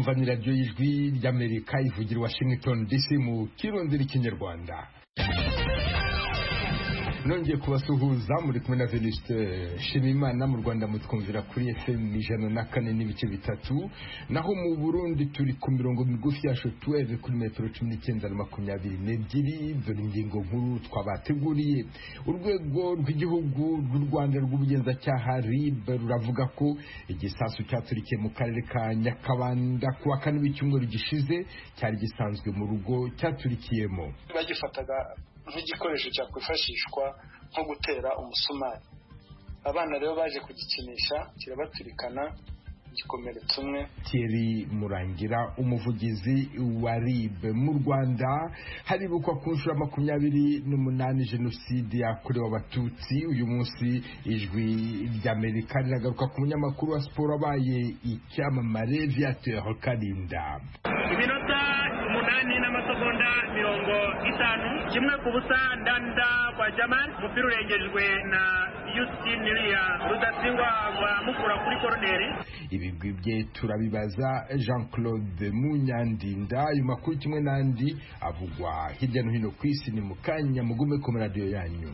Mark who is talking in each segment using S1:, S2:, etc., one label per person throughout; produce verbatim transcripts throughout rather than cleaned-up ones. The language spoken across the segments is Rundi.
S1: mwumva ni radiyo y'ijwi ry'Amerika ivugira Washington D C mu kirundi n'ikinyarwanda. Nongeye kubasuhuza muri kumwe na Venuste Shimimana. Mu Rwanda mutwumvira kuri F M ijana na kane n'ibice bitatu, naho mu Burundi turi ku mirongo migufi ya shortwave kuri metero cumi n'icyenda na makumyabiri n'ebyiri. Dore ingingo nkuru twabateguriye. Urwego rw'igihugu rw'u Rwanda rw'ubugenzacyaha R I B ruravuga ko igisasu cyaturikiye mu karere ka Nyakabanda ku wa kane w'icyumweru gishize cyari gisanzwe mu rugo cyaturikiyemo.
S2: Bagifataga nk'igikoresho cyakwifashishwa nko gutera umusumari. Abana rero baje kugikinisha kirabaturikana gikomeretsa umwe.
S1: Thierry Murangira, umuvugizi wa R I B mu Rwanda. Haribukwa ku nshuro makumyabiri n'umunani jenoside yakorewe Abatutsi. Uyu munsi ijwi ry'Amerika riragaruka ku munyamakuru wa siporo abaye icyamamare Viateur Kalinda.
S3: Iminota umunani n'amasegonda mirongo itanu, kimwe ku busa ndanda kwa Jamal. Umupira urengejwe na Yustin Niria Rudatsingwa mukura kuri koroneri.
S1: Ibigwi bye turabibaza Jean Claude Munyandinda. Ayo makuru kimwe n'andi avugwa hirya no hino ku isi ni mu kanya, mugume ku radio yanyu.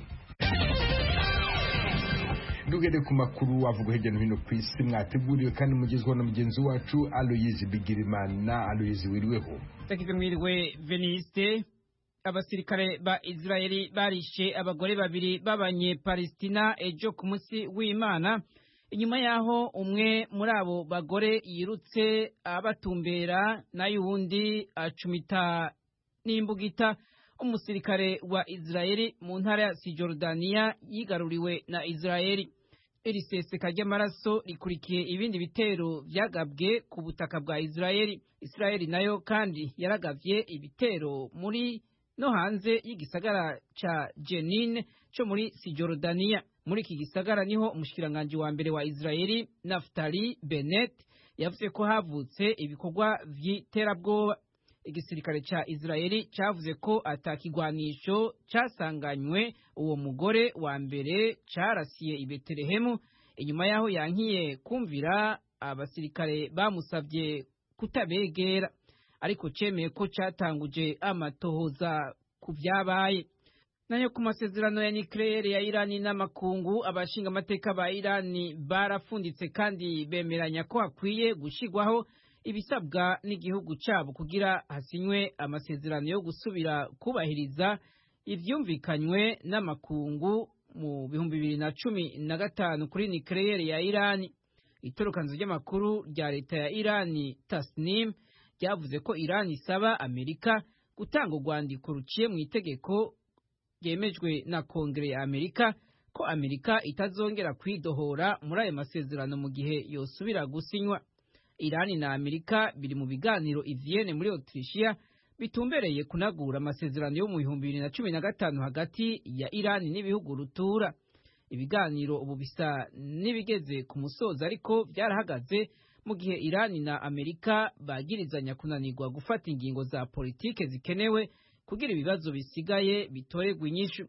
S1: Dugere ku makuru avugwa hirya no hino ku isi mwateguriwe kandi mugezweho na mugenzi wacu Aloyizi Bigirimana. Aloyizi, wiriweho?
S4: Takize mwiriwe Veniste. Abasirikare ba Israeli barishe abagore babiri babanye Palestina ejo ku munsi w'Imana, inyuma yaho umwe muri abo bagore yirutse abatumbera nayo uwundi acumita n'imbugita umusirikare wa Israeli mu ntara ya Cisjordania yigaruriwe na Israeli. Iri seseka ry'amaraso rikurikiye ibindi bitero byagabwe ku butaka bwa Israeli. Israeli nayo kandi yaragavye ibitero muri no hanze y'igisagara ca Jenin cyo muri Cisjordania. Muri iki gisagara niho umushikiranganje wa mbere wa Israeli Naftali Bennett yavuze ko havutse ibikorwa vy'iterabwoba. Igisirikare ca Israeli cavuze ko atakigwanisho casanganywe uwo mugore wa mbere carasiye i Betelehemu, inyuma yaho yankiye kumvira abasirikare bamusavye kutabegera, ariko cemeye ko catanguje amatohoza ku vyabaye. Nayo ku masezerano ya nucleaire ya Irani n'amakungu, abashinga amateka ba Irani barafunditse kandi bemeranya ko hakwiye gushigwaho ibisabwa n'igihugu cabo kugira hasinywe amasezerano yo gusubira kubahiriza ivyumvikanywe n'amakungu mu bihumbi bibiri na cumi na gatanu kuri nucleaire ya Irani. Itorokanzo ry'amakuru rya leta ya Irani Tasnim ryavuze ko Irani isaba Amerika gutanga urwandiko ruciye mu itegeko ryemejwe na Kongere ya Amerika ko Amerika itazongera kwidohora muri ayo masezerano mu gihe yosubira gusinywa. Irani na Amerika biri mu biganiro i Vienne muri Autrichia bitumbereye kunagura amasezerano yo mu bihumbi bibiri na cumi na gatanu hagati ya Irani n'ibihugu rutura. Ibiganiro ubu bisa n'ibigeze ku musozo, ariko byarahagaze mu gihe Irani na Amerika bagirizanya kunanirwa gufata ingingo za politike zikenewe kugira ibibazo bisigaye bitorerwa inyishu.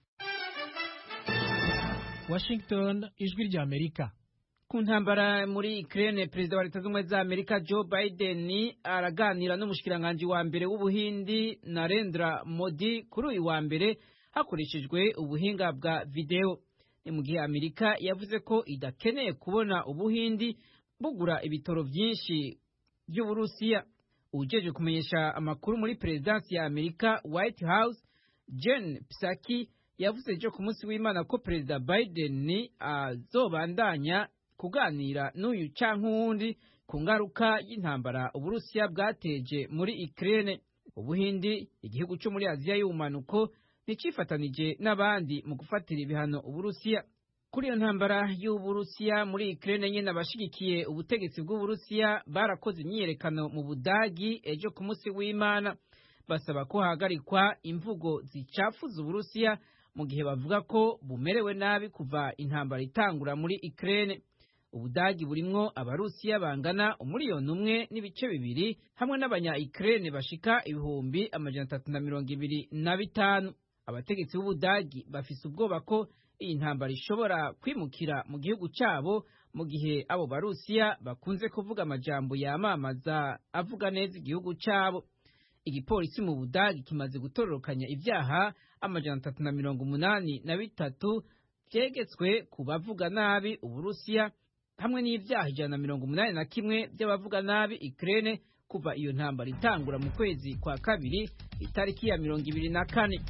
S5: Washington, ijwi rya Amerika.
S4: Ku ntambara muri Ukraine, Perezida wa Leta Zunze za Amerika Joe Biden araganira n'umushikiranganje wa mbere w'Ubuhindi Narendra Modi kuri uyu wa mbere hakoreshejwe ubuhinga bwa video. Ni mu gihe Amerika yavuze ko idakeneye kubona Ubuhindi bugura ibitoro byinshi by'Uburusiya. Ujeje kumenyesha amakuru muri Presidency ya Amerika White House, Jen Psaki, yavuze ejo ku munsi w'Imana ko Perezida Biden azobandanya kuganira n'uyu canke uwundi ku ngaruka y'intambara Uburusiya bwateje muri Ukraine. Ubuhindi, igihugu cyo muri Aziya y'ubumanuko, nicifatanije n'abandi mu gufatira ibihano Uburusiya. Kuri iyo ntambara y'Uburusiya muri Ukraine nyene, abashigikiye ubutegetsi bw'Uburusiya barakoze imyiyerekano mu Budagi ejo ku munsi w'Imana basaba ko hagarikwa imvugo zicafuza Uburusiya mu gihe bavuga ko bumerewe nabi kuva intambara itangura muri Ukraine. Ubudagi burimwo abarusiya bangana umuriyoni umwe n'ibice bibiri hamwe n'abanya Ukraine bashika ibihumbi amajana atatu na mirongo ibiri na bitanu. Abategetsi b'Ubudagi bafise ubwoba ko iyi ntambara ishobora kwimukira mu gihugu cyabo mu gihe abo Barusiya bakunze kuvuga amajambo yamamaza avuga neza igihugu cyabo. Igipolisi mu Budagi kimaze gutororokanya ibyaha amajana atatu na mirongo umunani na bitatu byegetswe ku bavuga nabi Uburusiya hamwe n'ibyaha ijana na mirongo umunani na kimwe by'abavuga nabi Ukraine kuva iyo ntambara itangura mu kwezi kwa kabiri itariki ya mirongo ibiri na kane.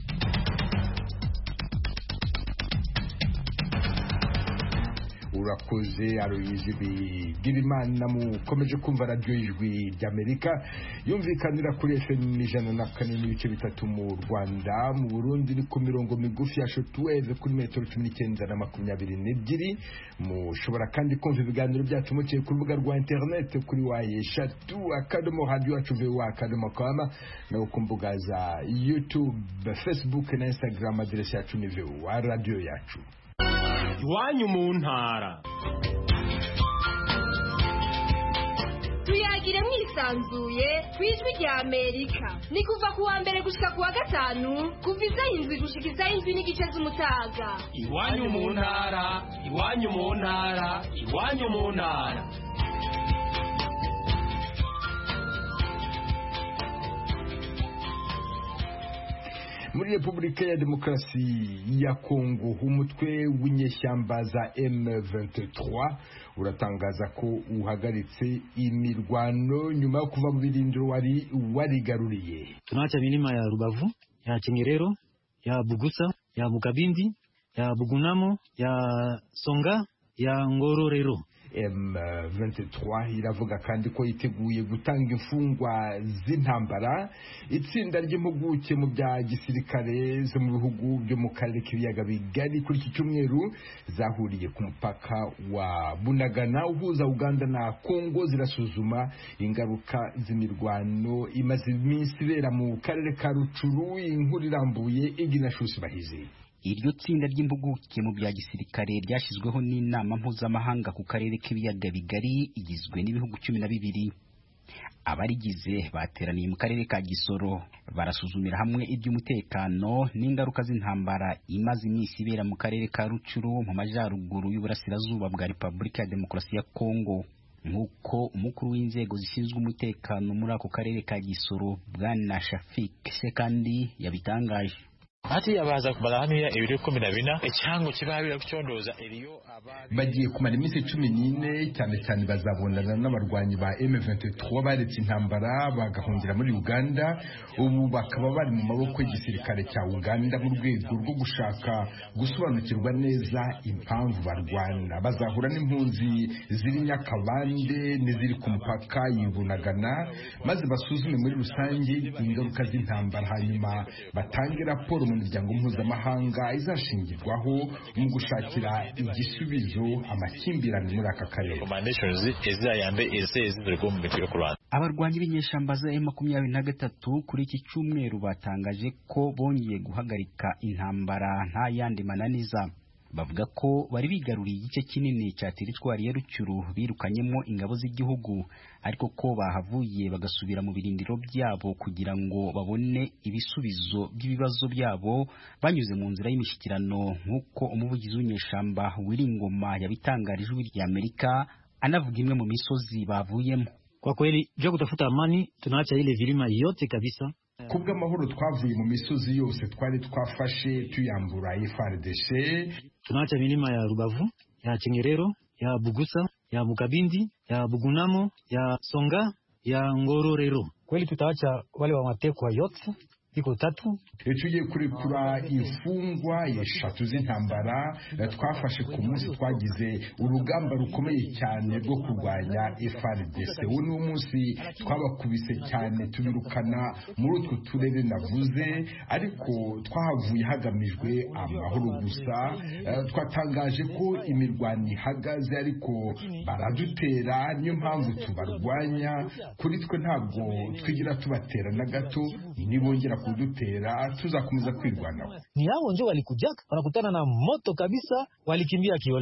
S1: urakoze Aloyizi Bigirimana. mukomeje kumva radiyo y'ijwi ry'Amerika yumvikanira kuri F M ijana na kane n'ibice bitatu mu Rwanda, mu Burundi ni ku mirongo migufi ya shortwave kuri metero cumi n'icyenda na makumyabiri n'ebyiri. mushobora kandi kumva ibiganiro byacu muciye ku rubuga rwa interineti kuri wa eshatu akadomo radio yacu voa akadomo com no ku mbuga za YouTube, Facebook na Instagram. aderesi yacu ni voa radio yacu.
S6: Iwanyu mu ntara.
S7: tuyagire mwisanzuye kwijwi rya Amerika. Ni kuva ku wa mbere gushika ku wa gatanu kuva isaha indwi gushika isaha indwi n'igice z'umutaga.
S6: Iwanyu mu ntara, iwanyu mu ntara, iwanyu mu ntara.
S1: Muri Repubulika ya Demokarasi ya Kongo, umutwe w'inyeshyamba za M vingt-trois uratangaza ko uhagaritse imirwano nyuma yo kuva mu birindiro wari warigaruriye.
S8: Tunaacha milima ya Rubavu, ya Chengerero, ya Bugusa, ya Mukabindi, ya Bugunamo, ya Songa, ya Ngororero.
S1: M vingt-trois iravuga kandi ko yiteguye gutanga imfungwa z'intambara. Itsinda ry'impuguke mu bya gisirikare zo mu bihugu byo mu karere k'ibiyaga bigari kuri iki cyumweru zahuriye ku mupaka wa Bunagana uhuza Uganda na Kongo zirasuzuma ingaruka z'imirwano imaze iminsi ibera mu karere ka Rucuru. Inkuru irambuye Iginashusi Bahizi.
S9: Iryo tsinda ry'impuguke mu bya gisirikare ryashyizweho n'inama mpuzamahanga ku karere k'ibiyaga bigari igizwe n'ibihugu cumi na bibiri. Abarigize bateraniye mu karere ka Gisoro barasuzumira hamwe iby'umutekano n'ingaruka z'intambara imaze iminsi ibera mu karere ka Rucuru mu majyaruguru y'uburasirazuba bwa Repubulika ya Demokarasi ya Kongo. Nk'uko umukuru w'inzego zishinzwe umutekano muri ako karere ka Gisoro Bwana Shafik Sekandi yabitangaje.
S10: Hati yabaza kubaramira ibiro kumi na bine icyango kibabira kucyondoza eriyo
S1: bagiye kumara iminsi cumi n'ine cyane cyane bazabonana n'abarwanyi ba M vingt-trois baretse intambara bagahungira muri Uganda. Ubu bakaba bari mu maboko y'igisirikare cya Uganda mu rwego rwo gushaka gusobanukirwa neza impamvu barwana. Bazahura n'impunzi ziri Nyakabande n'iziri ku mupaka y'Ibunagana maze basuzume muri rusange ingaruka z'intambara, hanyuma batange raporo mu miryango mpuzamahanga izashingirwaho mu gushakira igisubizo amakimbirane muri aka karere.
S9: Abarwanyi b'inyeshyamba za M makumyabiri na gatatu kuri iki cyumweru batangaje ko bongeye guhagarika intambara nta yandi mananiza. Bavuga ko bari bigaruriye igice kinini cya teritwari ya Rucuru birukanyemo ingabo z'igihugu, ariko ko bahavuye bagasubira mu birindiro byabo kugira ngo babone ibisubizo by'ibibazo byabo banyuze mu nzira y'imishyikirano, nk'uko umuvugizi w'inyeshyamba Wiringoma yabitangarije ijwi rya Amerika anavuga imwe mu misozi bavuyemo.
S8: Kwa kweli jo kutafuta amani tunaacha ile vilima yote kabisa.
S1: Kubw'amahoro twavuye mu misozi yose twari twafashe tuyambura F A R D C.
S8: Tunaacha milima ya Rubavu, ya Chengerero, ya Bugusa, ya Mukabindi, ya Bugunamo, ya Songa, ya Ngororero. Kweli tutaacha wale wa matekwa yote iko tatu.
S1: Tugiye kurekura imfungwa eshatu z'intambara twafashe ku munsi twagize urugamba rukomeye cyane rwo kurwanya F A R D C. Uwo ni umunsi twabakubise cyane tubirukana muri utwo turere navuze, ariko twahavuye hagamijwe amahoro gusa. Twatangaje ko imirwano ihagaze ariko baradutera, niyo mpamvu tubarwanya. Kuri twe ntabwo twigira tubatera na gato, nibongera kudutera tuzakomeza kwirwanaho.
S8: Ni hao ndio walikujaka wanakutana na moto kabisa, walikimbia kiolela.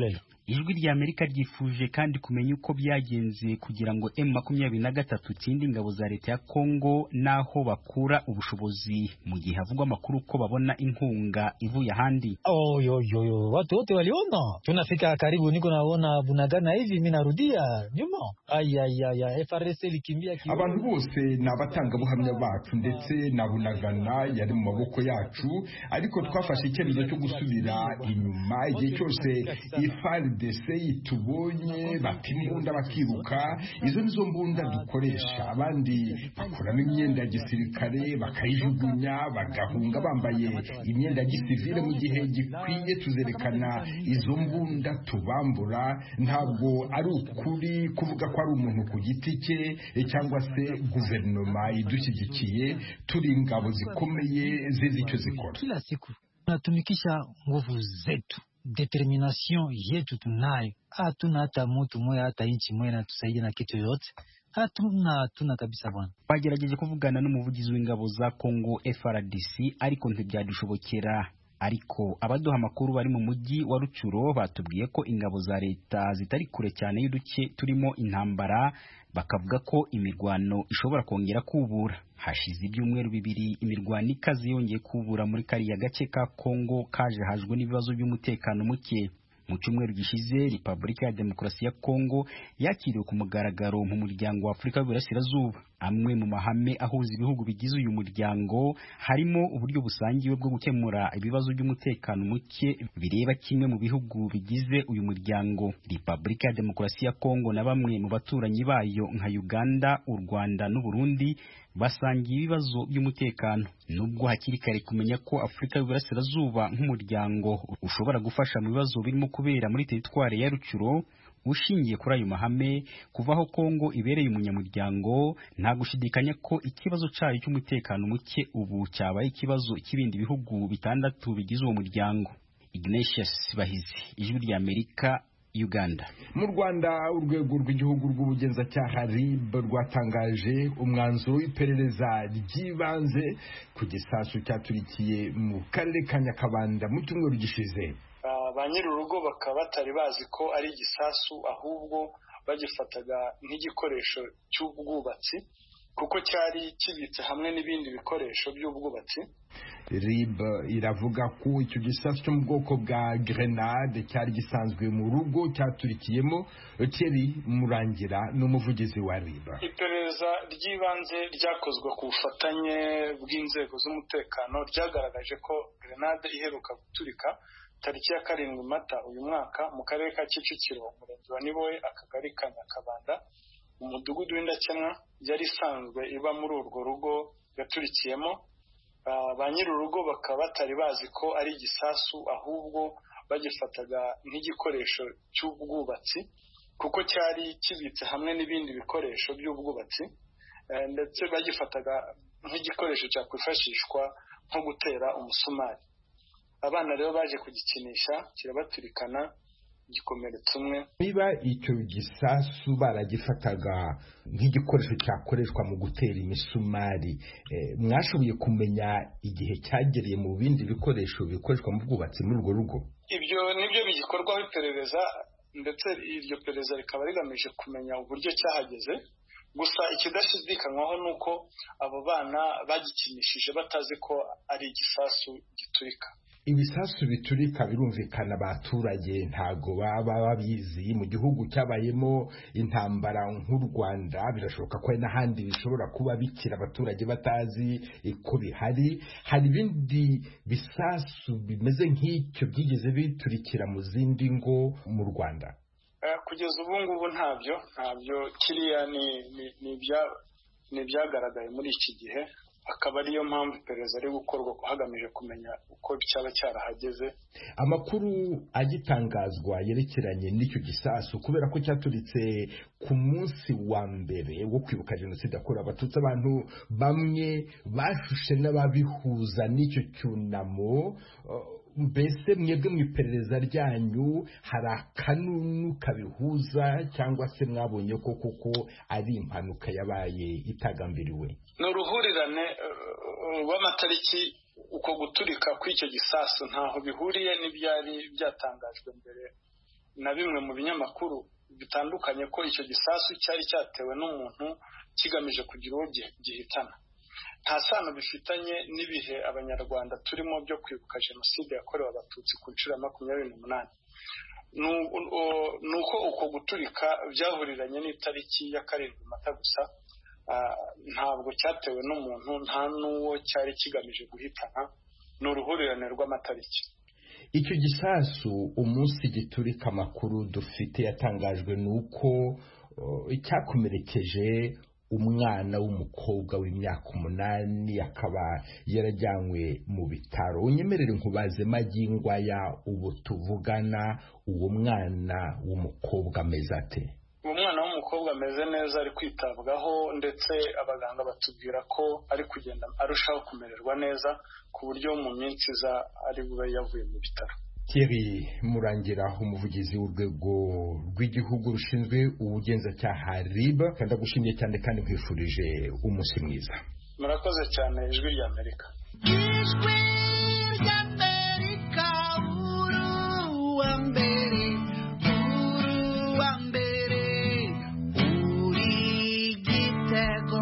S9: Ijwi rya Amerika ryifuje kandi kumenya uko byagenze kugira ngo M makumyabiri na gatatu tsinde ingabo za leta ya Kongo naho bakura ubushobozi mu gihe havugwa amakuru ko babona inkunga ivuye ahandi.
S8: Oh yo yo yo, watu wote waliona. Tunafika karibu, niko naona Bunagana hivi, mimi narudia nyuma. Ay ay ay, F R S likimbia kiyo.
S1: Abantu bose nabatanga buhamya bacu ndetse na Bunagana yari mu maboko yacu, ariko twafashe icyemezo cyo gusubira inyuma igihe cyose F A R D C itubonye batimbunda bakiruka. Izo nizo mbunda dukoresha, abandi bakuramo imyenda ya gisirikare bakayijugunya bagahunga bambaye imyenda ya gisivile. Mu gihe gikwiye tuzerekana izo mbunda tubambura. Ntabwo ari ukuri kuvuga ko ari umuntu ku giti cye cyangwa se guverinoma idushyigikiye. Turi ingabo zikomeye zizi icyo zikora.
S8: Kila siku tunatumikisha nguvu zetu, determination yetu tunayo. Hatuna hata mtu mmoja hata inchi mmoja anatusaidia na kitu yote. Hatuna hatuna kabisa bwana.
S9: Bagerageje kuvugana n'umuvugizi w'ingabo za Kongo F R D C ariko ntibyadushobokera. Ariko abaduha amakuru bari mu mujyi wa Rucuro batubwiye ko ingabo za leta zitari kure cyane y'uduce turimo intambara, bakavuga ko imirwano ishobora kongera kubura. Hashize ibyumweru bibiri imirwano ikaze yongeye kubura muri kariya gace ka Kongo kaje hajwe n'ibibazo by'umutekano muke. Mu cyumweru gishize Repubulika ya Demokarasi ya Kongo yakiriwe ku mugaragaro mu muryango wa Afurika y'Uburasirazuba. Amwe mu mahame ahuza ibihugu bigize uyu muryango harimo uburyo busangiwe bwo gukemura ibibazo by'umutekano muke bireba kimwe mu bihugu bigize uyu muryango. Repubulika ya Demokarasi ya Kongo na bamwe mu baturanyi bayo nka Uganda, u Rwanda n'u Burundi basangiye ibibazo by'umutekano. Nubwo hakiri kare kumenya ko Afurika y'Uburasirazuba nk'umuryango ushobora gufasha mu bibazo birimo kubera muri teritwari ya Rucuro, ushingiye kuri ayo mahame kuvaho Kongo ibereye umunyamuryango, nta gushidikanya ko ikibazo cyayo cy'umutekano muke ubu cyabaye ikibazo cy'ibindi bihugu bitandatu bigize uwo muryango. Ignatius Bahizi, Ijwi rya Amerika, Uganda.
S1: Mu Rwanda urwego rw'igihugu rw'ubugenzacyaha R I B rwatangaje umwanzuro w'iperereza ry'ibanze ku gisasu cyaturikiye mu karere ka Nyakabanda mu cyumweru gishize.
S2: Ba nyir'urugo bakaba batari bazi ko ari igisasu, ahubwo bagifataga nk'igikoresho cy'ubwubatsi kuko cyari kibitse hamwe n'ibindi bikoresho by'ubwubatsi.
S1: R I B iravuga ko icyo gisasu cyo mu bwoko bwa grenade cyari gisanzwe mu rugo cyaturikiyemo. Thierry Murangira n'umuvugizi wa R I B.
S2: Iperereza ry'ibanze ryakozwe ku bufatanye bw'inzego z'umutekano ryagaragaje ko grenade iheruka guturika tariki ya karindwi Mata uyu mwaka mu karere ka Kicukiro, umurenge wa Niboye, akagari ka Nyakabanda, umudugudu w'Indakemwa, yari isanzwe iba muri urwo rugo yaturikiyemo. Ba nyir'urugo bakaba batari bazi ko ari igisasu, ahubwo bagifataga nk'igikoresho cy'ubwubatsi kuko cyari kibitse hamwe n'ibindi bikoresho by'ubwubatsi, ndetse bagifataga nk'igikoresho cyakwifashishwa nko gutera umusumari. Abana rero baje kugikinisha kirabaturikana gikomeretsa umwe.
S1: Niba icyo gisasu baragifataga nk'igikoresho cyakoreshwa mu gutera imisumari, eh, mwashoboye kumenya igihe cyagereye mu bindi bikoresho bikoreshwa mu bwubatsi muri urwo rugo?
S2: Ibyo nibyo bigikorwaho iperereza, ndetse iryo perereza rikaba rigamije kumenya uburyo cyahageze. Gusa ikidashidikanywaho ni uko abo bana bagikinishije batazi ko ari igisasu giturika.
S1: Ibisasu biturika birumvikana abaturage ntago baba babizi. Mu gihugu cyabayemo intambara nk'u Rwanda birashoboka ko hari n'ahandi bishobora kuba bikira abaturage batazi ko bihari. Hari ibindi bisasu bimeze nk'icyo byigeze biturikira mu zindi ngo mu Rwanda?
S2: Kugeza ubu ngubu ntabyo ntabyo kiriya ni ni ibyagaragaye muri iki gihe, akaba ariyo mpamvu iperereza ari gukorwa hagamije kumenya uko cyaba cyarahageze.
S1: Amakuru agitangazwa yerekeranye n'icyo gisasu kubera ko cyaturitse ku munsi wa mbere wo kwibuka Jenoside yakorewe Abatutsi, abantu bamwe bashushe n'ababihuza n'icyo cyunamo. Mbese mwebwe mu iperereza ryanyu hari akanunu kabihuza cyangwa se mwabonye ko koko ari impanuka yabaye itagambiriwe?
S2: Ni uruhurirane rw'amatariki. Uko guturika kw'icyo gisasu ntaho bihuriye n'ibyari byatangajwe mbere na bimwe mu binyamakuru bitandukanye ko icyo gisasu cyari cyatewe n'umuntu kigamije kugira uwo gihitana. Nta sano bifitanye n'ibihe abanyarwanda turimo byo kwibuka jenoside yakorewe abatutsi ku nshuro ya makumyabiri n'umunani. Nuko uko guturika byahuriranye n'itariki ya karindwi Mata gusa, ntabwo cyatewe n'umuntu, nta n'uwo cyari kigamije guhitana, ni uruhurirane rw'amatariki.
S1: Icyo gisasu umunsi giturika, amakuru dufite yatangajwe nuko icyakomerekeje umwana w'umukobwa w'imyaka umunani akaba yarajyanywe mu bitaro. Unyemerere nkubaze magingo aya ubu tuvugana, uwo mwana w'umukobwa ameze ate?
S2: Uwo mwana w'umukobwa ameze neza, ari kwitabwaho, ndetse abaganga batubwira ko ari kugenda arushaho kumererwa neza ku buryo mu minsi iza ari bube yavuye mu bitaro.
S1: Thierry Murangira, umuvugizi w'urwego rw'igihugu rushinzwe ubugenzacyaha R I B, kandi agushimiye cyane kandi nkwifurije umunsi mwiza.
S2: Murakoze cyane. Ijwi rya Amerika.
S11: Ijwi rya Amerika, uru wa mbere, uru wa mbere, uri Gitego.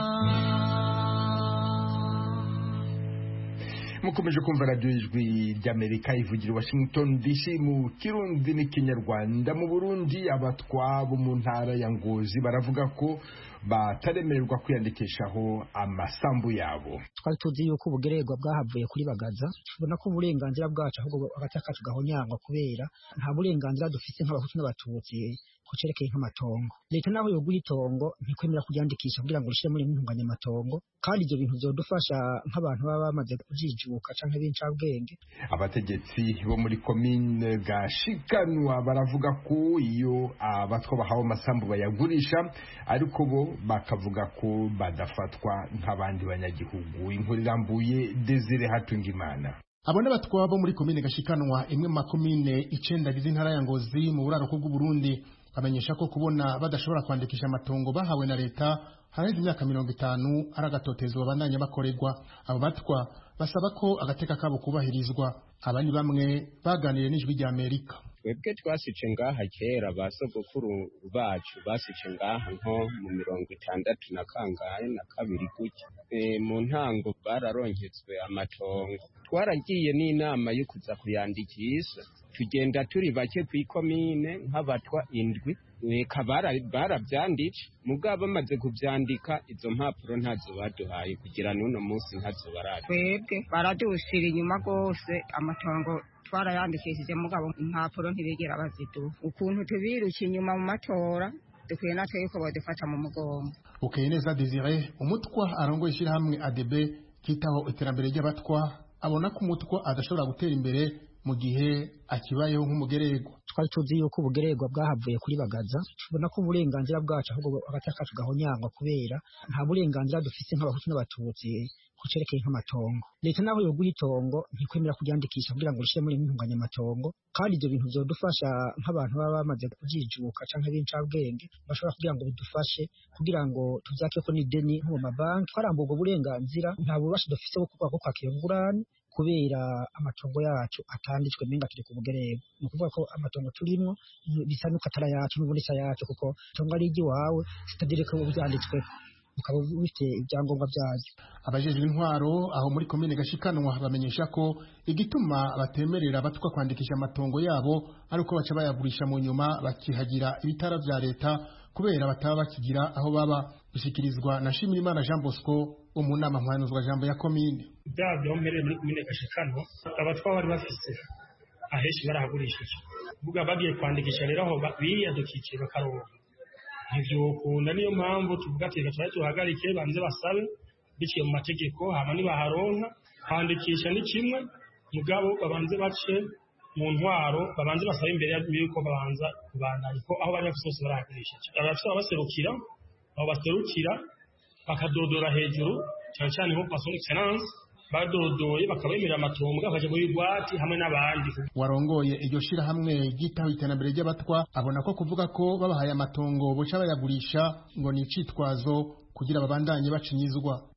S1: Mukomeje kumva radio Ijwi ry'Amerika ivugira Washington D C mu Kirundi n'Ikinyarwanda. Mu Burundi, abatwa bo mu ntara ya Ngozi baravuga ko bataremererwa kwiyandikishaho amasambu yabo.
S12: Twari tuzi yuko ubugererwa bwahavuye kuri bagaza, tubona ko uburenganzira bwacu ahubwo agatakacu gahonyangwa kubera nta burenganzira dufite nk'abahutu n'abatutsi kucerekeye nk'amatongo. Leta naho yo guhitongo ntikwemera kuryandikisha kugira ngo rishire muri ntunganya amatongo, kandi ibyo bintu byodufasha nk'abantu baba bamaze kujijuka canke b'incabwenge.
S1: Abategetsi bo muri commune Gashikanwa baravuga ko iyo abatwa bahawe amasambu bayagurisha, ariko bo bakavuga ko badafatwa nk'abandi banyagihugu. Inkuru irambuye Desire Hatungimana.
S13: Abo n'abatwa bo muri commune Gashikanwa, imwe mu makomine icenda gize intara ya Ngozi mu buraruko bw'u Burundi, bamenyesha ko kubona badashobora kwandikisha amatongo bahawe na leta haraheze imyaka mirongo itanu ari agatotezo babandanya bakorerwa. Abo batwa basaba ko agateka kabo kubahirizwa. Abandi bamwe baganiriye n'Ijwi rya Amerika.
S14: Twebwe twasice ngaha kera, basogokuru bacu basice ngaha nko mu mirongo itandatu na kangahe na kabiri gutya. E, mu ntango bararonketswe amatongo, twaragiye n'inama yo kuza kuyandikisha, tugenda turi bake kw'ikomine nk'abatwa indwi. Eka barabyanditse, mugabo bamaze kubyandika izo mpapuro ntazo baduhaye kugira n'uno munsi ntazo barari.
S15: Twebwe baradushira inyuma rwose, amatongo twarayandikishije mugabo impapuro ntibigera baziduha. Ukuntu tubiruka inyuma mu matora, dukwiye natwe yuko badufata mu mugongo.
S13: Ukeyineza Desire, umutwa arongoye ishyirahamwe A D B kitaho iterambere ry'abatwa, abona ko umutwa adashobora gutera imbere mu gihe akibayeho nk'umugererwa.
S12: Twari tuzi yuko ubugererwa bwahavuye kuri bagaza, tubona ko uburenganzira bwacu ahubwo agatakacu gahonyangwa kubera nta burenganzira dufite nk'abahutu n'abatutsi kucerekeye nk'amatongo. Leta naho yo guhitongo ntikwemera kuryandikisha kugira ngo rishire muri ntunganya amatongo, kandi ibyo bintu byodufasha nk'abantu baba bamaze kujijuka canke b'incabwenge, bashobora kugira ngo bidufashe kugira ngo tuvyake ko n'ideni nko mu mabanki. Twarambuye ubwo burenganzira, nta bubasha dufite bwo kuvuga ko kwakira ingurane kubera amatongo yacu atanditswe menga turi ku bugererwa. Ni ukuvuga ko amatongo turimo bisa nuko atari yacu n'ubunisa yacu, kuko itongo ari iry'iwawe sitadire ko byanditswe ukaba ufite ibyangombwa byazo.
S13: Abajejwe intwaro aho muri komine Gashikanwa bamenyesha ko igituma batemerera abatwa kwandikisha amatongo yabo ari uko baca bayagurisha mu nyuma bakihagira ibitara vya leta kubera bataba bakigira aho baba. Bishikirizwa na Shimirimana Jean Bosco wo mu nama mpuzwa jambo ya komine.
S16: Byabyo mbere muri komine Gashikanwa abatwa bari bafise aheshi barahagurishije, buga bagiye kwandikisha rero aho biyadukikije bakaronka ivyo ukunda. Niyo mpamvu tuvuga ati reka twaje tuhagarike banze basabe biciye mu mategeko, hama ni baharonka kwandikisha ni kimwe, mugabo babanze bace mu ntwaro, babanze basabe imbere y'uko babanza kubandanya ko aho bari bafise barahagurisha. Abafite abaserukira abo baserukira bakadodora hejuru cyane cyane nko kwa son excellence, badodoye bakabemera amatongo bakaje muri bwati hamwe n'abandi.
S13: Warongoye iryo shira hamwe gitaho iterambere ry'abatwa abona ko kuvuga ko babahaye amatongo boca bayagurisha ngo ni icitwazo kugira babandanye bacinyizwa.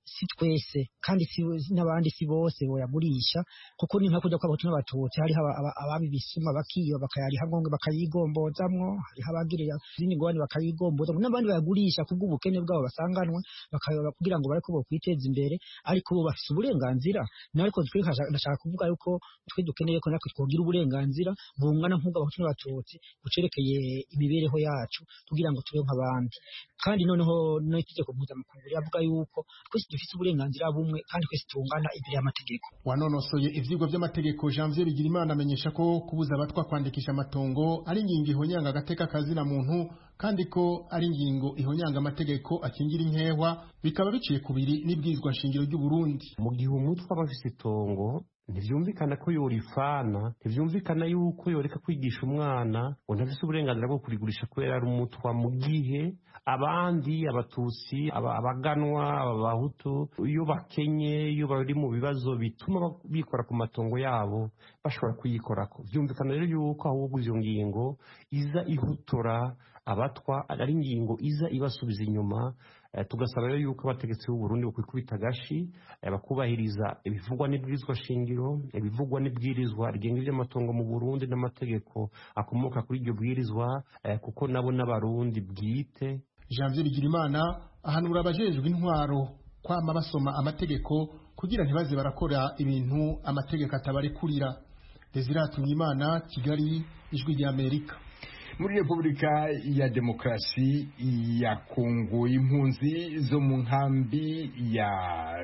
S12: si twese kandi si n'abandi si bose boyagurisha kuko ni nka kujya kw'abahutu n'abatutsi hari ababibisuma bakiyo bakayariha ngonge bakayigombozamwo hari abagirira izindi ngorane bakayigombozamwo n'abandi bayagurisha kubw'ubukene bwabo basanganwe bakayoba kugira ngo bareko bo kwiteza imbere ariko bo bafise uburenganzira nariko twe ndashaka kuvuga yuko twe dukeneye ko natwe twogira uburenganzira bungana nk'ubw'abahutu n'abatutsi bucerekeye imibereho yacu kugira ngo tube nk'abandi kandi noneho n'itegeko mpuzamakungu yavuga yuko twese dufite uburenganzira bumwe kandi twese tungana imbere y'amategeko.
S13: Wanonosoye ivyigwa by'amategeko Janvier Bigirimana amenyesha ko kubuza abatwa kwandikisha amatongo ari ingingo ihonyanga agateka kazina muntu kandi ko ari ingingo ihonyanga amategeko akingira inkehwa bikaba biciye kubiri n'ibwirizwa nshingiro ry'u Burundi.
S17: Mu gihe umutwa bafise itongo ntivyumvikana ko yorifana ntivyumvikana yuko yoreka kwigisha umwana ngo ntafise uburenganzira bwo kurigurisha kubera ari umutwa mu gihe abandi abatutsi abaganwa abahutu iyo bakenye iyo bari mu bibazo bituma bikora ku matongo yabo bashobora kuyikorako vyumvikana rero yuko ahubwo izo ngingo iza ihutora abatwa ari ingingo iza ibasubiza inyuma. Uh, tugasaba rero yuko abategetsi b'u Burundi bokwikubita gashi bakubahiriza uh, ibivugwa n'ibwirizwa shingiro ibivugwa n'ibwirizwa rigenga iby'amatongo mu Burundi n'amategeko akomoka kuri iryo bwirizwa uh, kuko nabo n'abarundi bwite.
S13: Janvier Bigirimana ahanura abajejwe intwaro kwama basoma amategeko kugira ntibaze barakora ibintu amategeko atabarekurira. Desire Tunyimana, Kigali, Ijwi rya Amerika.
S1: Muri Repubulika ya Demokarasi ya Kongo impunzi zo mu nkambi ya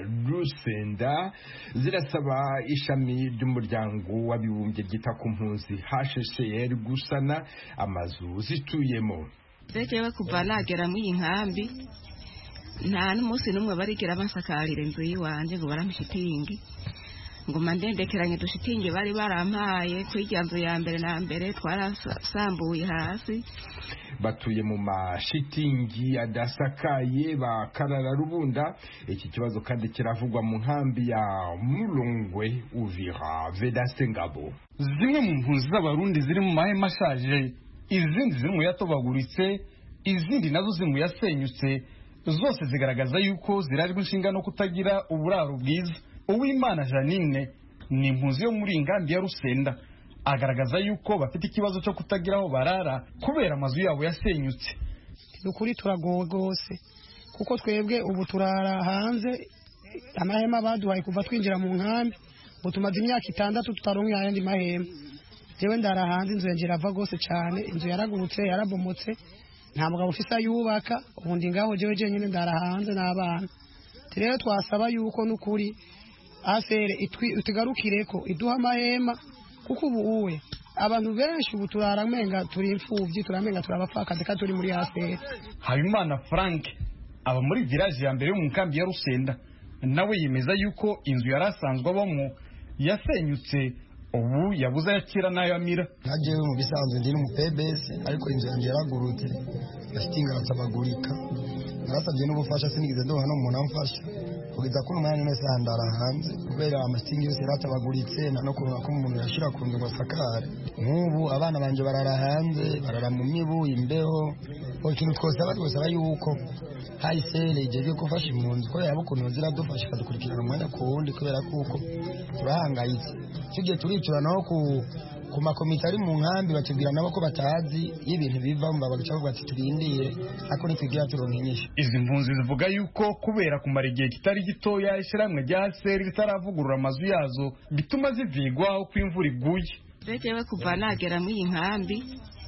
S1: Rusenda zirasaba ishami ry'umuryango w'abibumbye ryita ku mpunzi H C R gusana amazu zituyemo.
S15: Zejewe kuva nagera muri inkambi nta n'umunsi n'umwe barigera basakarira inzu yiwanje ngo baramushitingi ngo mandendekeranye dushitingi bari barampaye kwirya nzu ya mbere na mbere twarasambuye hasi
S1: batuye mu mashitingi adasakaye bakarara rubunda. Iki kibazo kandi kiravugwa mu nkambi ya Mulongwe Uvira. Vedaste Ngabo.
S18: Zimwe mu mpunzi z'abarundi ziri mu mahema ashaje izindi ziri mu yatobaguritse izindi nazo ziri mu yasenyutse zose zigaragaza yuko zirajwe inshinga no kutagira uburaro bwiza. Uwimana Janine ni impunzi yo muri ingambi ya Rusenda agaragaza yuko bafite ikibazo cyo kutagira aho barara kubera amazu yabo yasenyutse.
S19: Ukuri turagowe gose kuko twebwe ubu turara hanze amahema baduhaye kuva twinjira mu nkambi ngo tumaze imyaka itandatu tutaronka ayandi mahema. Jewe ndara hanze inzu yanjye irava gose cyane inzu yaragurutse yarabomotse nta mugabo ufise ayubaka ubundi ngaho jewe jenyine ndara hanze n'abana. Rero twasaba yuko n'ukuri asere itugarukireko iduha amahema kuko ubu uwe abantu benshi ubu turaramenga turi imfuvyi turamenga turabafakaze ka turi muri asere.
S18: Habimana Frank aba muri village ya mbere yo mu nkambi ya Rusenda nawe yemeza yuko inzu yarasanzwe abamo yasenyutse ubu yabuze yakira nayo amira.
S20: Najewe mu bisanzwe ndi mu P B S ariko inzu yanjye yaragurutse yastinga atabagurika narasabye n'ubufasha sinigeze ndo hano umuntu amfasha kugeza kuno mwanya nese handara hanze kubera amastingi yose yaratabaguritse no kubona ko umuntu yashira ku nzu basakare. Nk'ubu abana banje barara hanze barara mu mibu imbeho ikintu twose abadwose yuko hayisere igiye gufasha impunzi ko yabo kuntu ziradufasha kadukurikirana umwanya ku wundi kubera kuko turahangayitse tujye turicura naho ku ku makomite ari mu nkambi batubwira nabo ko batazi y'ibintu biva mu babaga cyangwa ati turindire ako nitwigira turonkenyesha.
S18: Izi mpunzi zivuga yuko kubera kumara igihe kitari gitoya ishiramwe rya seri ritaravugurura amazu yazo bituma zivigwa uko imvura iguye.
S15: Zejewe kuva nagera muri inkambi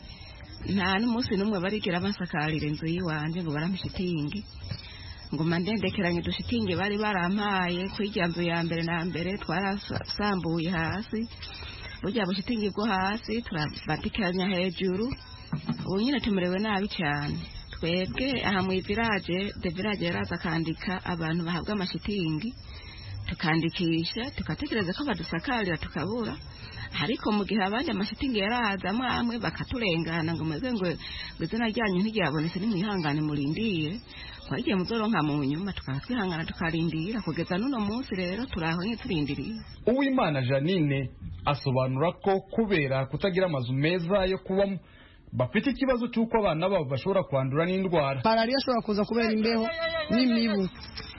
S15: nta n'umunsi n'umwe barigera basakarira inzu yiwanje ngo baramushitingi ngo mandendekeranye dushitingi bari barampaye kwirya nzu ya mbere na mbere twarasambuye hasi burya bushitingi bwo hasi turabatikanya hejuru ubu nyine tumerewe nabi cyane. Twebwe aha mu village de village yaraza kandika abantu bahabwa amashitingi tukandikisha tukatekereza ko badusakarira tukabura ariko mu gihe abandi amashitingi yaraza amwe bakaturengana ngo meze ngo izina ryanyu ntiryabonetse nimwihangane murindire twagiye muzoronka mu nyuma tukaba twihangana tukarindira kugeza n'uno munsi rero turaho nye turindiriye.
S18: Uwimana Janine asobanura ko kubera kutagira amazu meza yo kubamo bafite ikibazo cy'uko abana babo bashobora kwandura n'indwara.
S19: Malaria ashobora kuza kubera imbeho n'imibu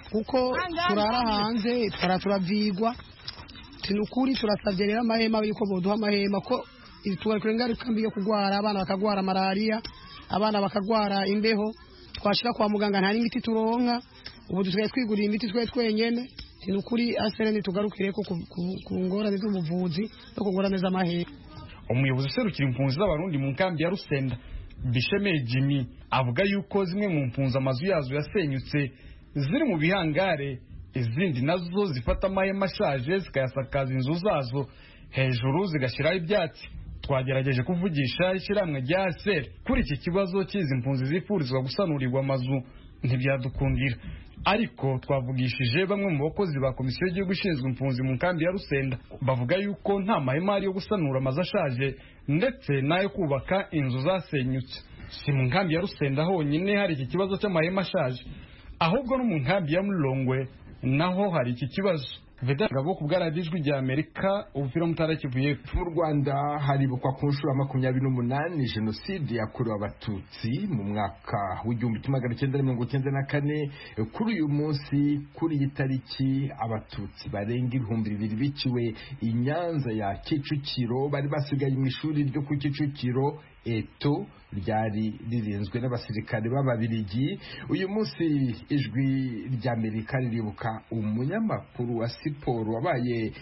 S19: kuko turara hanze twara turavyigwa tinukuri turasavye rero amahema yuko boduha amahema ko itwara kurenga rikambi yo kugwara abana bakagwara malaria abana bakagwara imbeho twashika kwa muganga nta n'imiti turonka ubu dusigaye twigurira imiti twe twenyene tinukuri aserene tugarukire ko ku ngorane z'ubuvuzi no kugorane z'amahema.
S18: Umuyobozi userukira impunzi z'abarundi mu nkambi ya Rusenda Bishemeye Jimmy avuga yuko zimwe mu mpunzi amazu yazo yasenyutse ziri mu bihangare izindi nazo zifata amahema ashaje zikayasakaza inzu zazo hejuru zigashiraho ibyatsi. Twagerageje kuvugisha ishyirahamwe rya A S R kuri iki kibazo cy'izi mpunzi zifurizwa gusanurirwa amazu ntibyadukundira, ariko twavugishije bamwe mu bakozi ba komisiyo y'igihugu ishinzwe impunzi mu nkambi ya Rusenda bavuga yuko nta mahema ari yo gusanura amazu ashaje ndetse n'ayo kubaka inzu zasenyutse. Si mu nkambi ya Rusenda honyine hari iki kibazo cy'amahema ashaje, ahubwo no mu nkambi ya Mulongwe naho hari iki kibazo. Vedangabo ku bwaradijwi rya Amerika ubufira mutara kivuye
S1: mu Rwanda haribukwa ku nshuro makumyabiri n'umunani jenoside yakorewe abatutsi mu mwaka w'igihumbi kimwe magana cyenda mirongo cyenda na kane. Kuri uyu munsi kuri iyi tariki abatutsi barenga ibihumbi bibiri biciwe i Nyanza ya Kicukiro bari basigaye mu ishuri ryo ku Kicukiro eto ryari ririnzwe n'abasirikare b'Ababiligi. Uyu munsi ijwi rya Amerika riribuka umunyamakuru wa siporo wabaye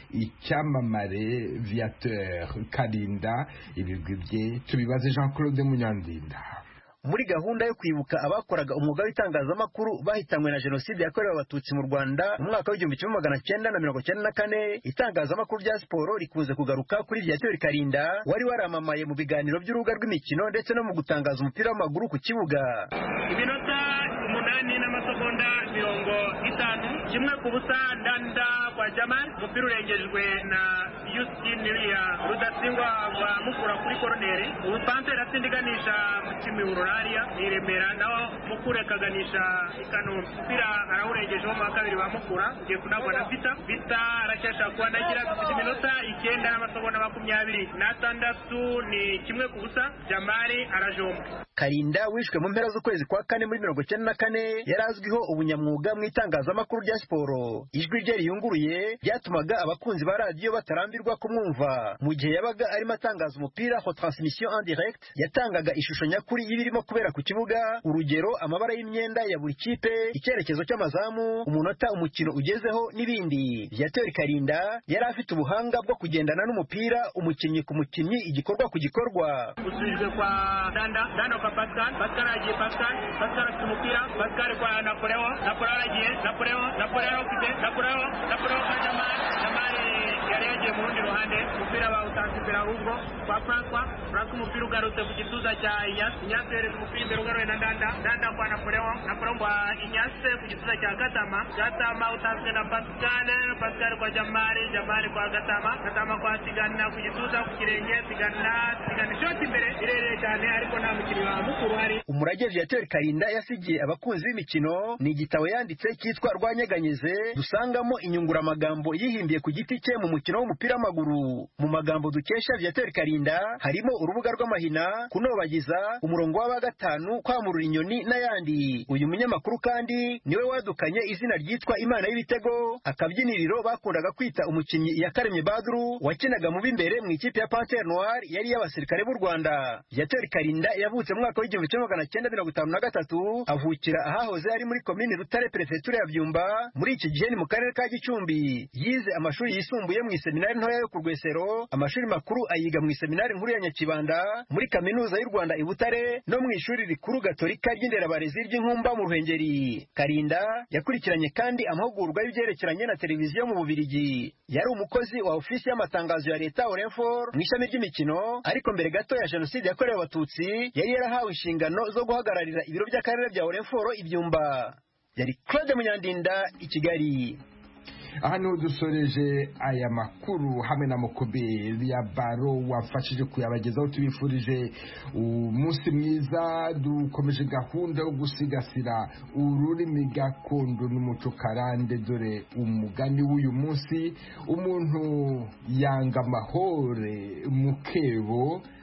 S1: icyamamare Viateur Karinda. Ibigwi bye tubibaze Jean Claude Munyandinda.
S21: Muri gahunda yo kwibuka abakoraga umwuga w'itangazamakuru bahitanywe na jenoside yakorewe abatutsi mu Rwanda mu mwaka w'igihumbi kimwe magana cyenda na mirongo cyenda na kane, itangazamakuru rya siporo rikunze kugaruka kuri Viateur Karinda wari waramamaye mu biganiro by'urubuga rw'imikino ndetse no mu gutangaza umupira w'amaguru ku kibuga.
S3: Iminota umunani n'amasegonda mirongo itanu, kimwe ku busa ndanda kwa Jamal, umupira urengejwe na Yustin Nilia Rudatsingwa wa mukura kuri koroneri. Ubu Panthers atsindiganisha mu Kimihururaria iremera naho mukure kaganisha Kanombe. Umupira arawurengeje mu kabiri wa mukura ugiye kunagwa na Vita. Vita aracyashaka kuanagira ku minota icyenda n'amasegonda makumyabiri n'atandatu, ni kimwe ku busa Jamali arajomba.
S21: Karinda wishwe mu mpera z'ukwezi kwa kane muri mirongo cyenda na kane yarazwiho ubunyamwuga mu itangazamakuru rya siporo. Ijwi rye riyunguruye ryatumaga abakunzi ba radio batarambirwa kumwumva. Mu gihe yabaga arimo atangaza umupira ho transmission en direct yatangaga ishusho nyakuri y'ibirimo kubera ku kibuga, urugero amabara y'imyenda ya buri kipe, icyerekezo cy'amazamu, umunota umukino ugezeho n'ibindi. Viateur Karinda yari afite ubuhanga bwo kugendana n'umupira umukinnyi ku mukinnyi, igikorwa ku gikorwa.
S3: Usubijwe kwa Danda, Danda kwa Pascal, Pascal agiye Pascal, Pascal afite umupira, Pascal kwa Napoleon, Napoleon agiye, Napoleon, Napoleon ufite, Napoleon, Napoleon kwa Jamal, Jamal yari yagiye mu rundi ruhande, umupira bawutansifira ahubwo kwa François, François umupira ugarutse ku gituza cya Inyas, Inyas yereza umupira imbere ugaruye na Danda, Danda kwa Napoleon, Napoleon kwa Inyas ku gituza cya Gatama, Gatama utanzwe na Pascal, Pascal kwa Jamal, Jamal kwa Gatama, Gatama kwa Sigana ku gituza ku kirenge, Sigana, Sigana shoti imbere irereye cyane ariko nta mukiri wa mukuru hari.
S21: Umurage Viateur Karinda yasigiye abakunzi b'imikino ni igitabo yanditse cyitwa Rwanyeganyeze, dusangamo inyunguramagambo yihimbiye ku giti cye mu mukino w'umupira w'amaguru. Mu magambo dukesha Viateur Karinda harimo urubuga rw'amahina, kunobagiza, umurongo w'aba gatanu, kwamurura inyoni n'ayandi. Uyu munyamakuru kandi niwe wadukanye izina ryitwa Imana y'ibitego, akabyiniriro bakundaga kwita umukinnyi Yakaremye Badru wakinaga mu b'imbere mu ikipe ya Panthers Noir yari y'abasirikare b'u Rwanda. Viateur Karinda yavutse mu mwaka w'igihumbi kimwe magana cyenda mirongo itanu na gatatu, avukira ahahoze ari muri komini Rutare Perefegitura ya Byumba, muri iki gihe ni mu karere ka Gicumbi. Yize amashuri yisumbuye mu iseminari ntoya yo ku Rwesero, amashuri makuru ayiga mu iseminari nkuru ya Nyakibanda, muri kaminuza y'u Rwanda i Butare no mu ishuri rikuru gatolika ry'inderabarezi ry'Inkumba mu Ruhengeri. Karinda yakurikiranye kandi amahugurwa y'ibyerekeranye na televiziyo mu Bubiligi. Yari umukozi wa ofisi y'amatangazo ya leta Orenfor mu ishami ry'imikino, ariko mbere gato ya jenoside yakorewe abatutsi yari yarahawe inshingano zo guhagararira ibiro by'akarere bya Orenforo Ibyumba. Yari Claude Munyandinda i Kigali.
S1: Aha niho dusoreje aya makuru hamwe na Mukoberi ya Baro wafashije kuyabagezaho. Tubifurije umunsi mwiza, dukomeje gahunda yo gusigasira ururimi gakondo n'umuco karande. Dore umugani w'uyu munsi: umuntu yanga amahore mukebo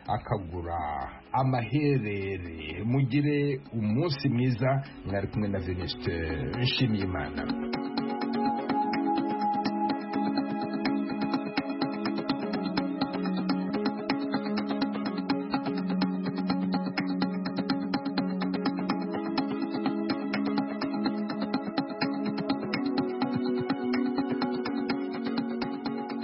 S1: akagura amaherere. Mugire umunsi mwiza, mwari kumwe na Venuste Nshimiyimana.